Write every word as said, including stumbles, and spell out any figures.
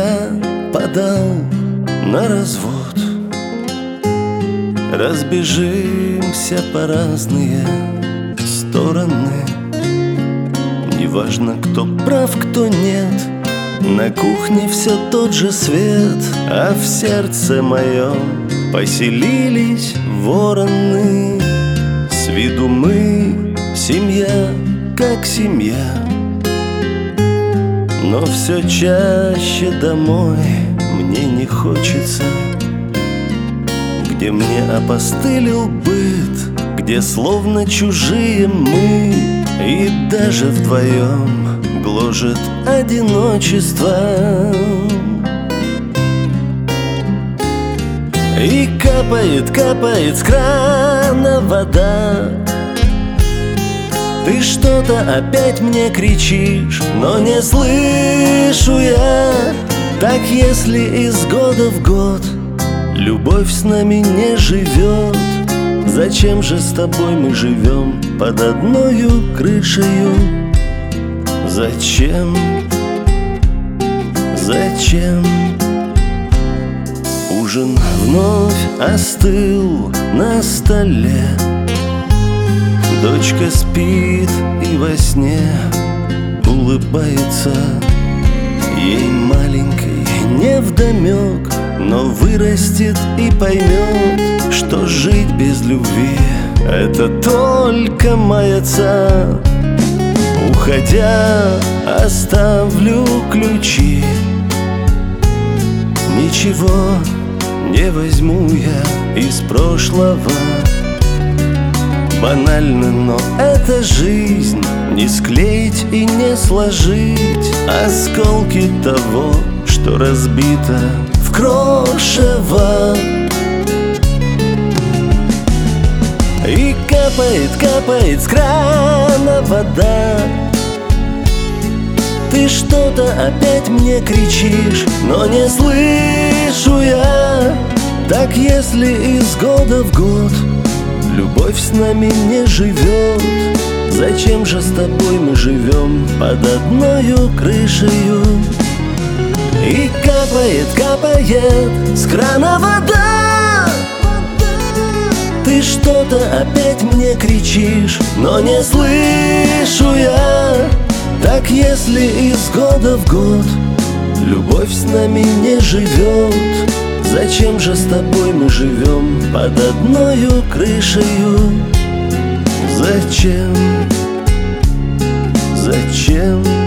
я подал на развод. Разбежимся по разные стороны. Неважно, кто прав, кто нет. На кухне все тот же свет, а в сердце моем поселились вороны. С виду мы семья, как семья, но все чаще домой мне не хочется, где мне опостылил быт, где словно чужие мы, и даже вдвоем гложет одиночество. И капает, капает с крана вода. Ты что-то опять мне кричишь, но не слышу я. Так если из года в год любовь с нами не живет, зачем же с тобой мы живем под одною крышею? Зачем? Зачем? Ужин вновь остыл на столе. Дочка спит и во сне улыбается. Ей маленькой невдомек, но вырастет и поймет, что жить без любви — это только маяца. Уходя, оставлю ключи. Ничего не возьму я из прошлого. Банально, но это жизнь. Не склеить и не сложить осколки того, что разбито в крошево. И капает, капает с крана вода. Ты что-то опять мне кричишь, но не слышу я. Так если из года в год любовь с нами не живет, зачем же с тобой мы живем под одною крышею? И капает, капает с крана вода. Ты что-то опять мне кричишь, но не слышу я. Так если из года в год любовь с нами не живет, зачем же с тобой мы живем под одною крышею? Зачем? Зачем?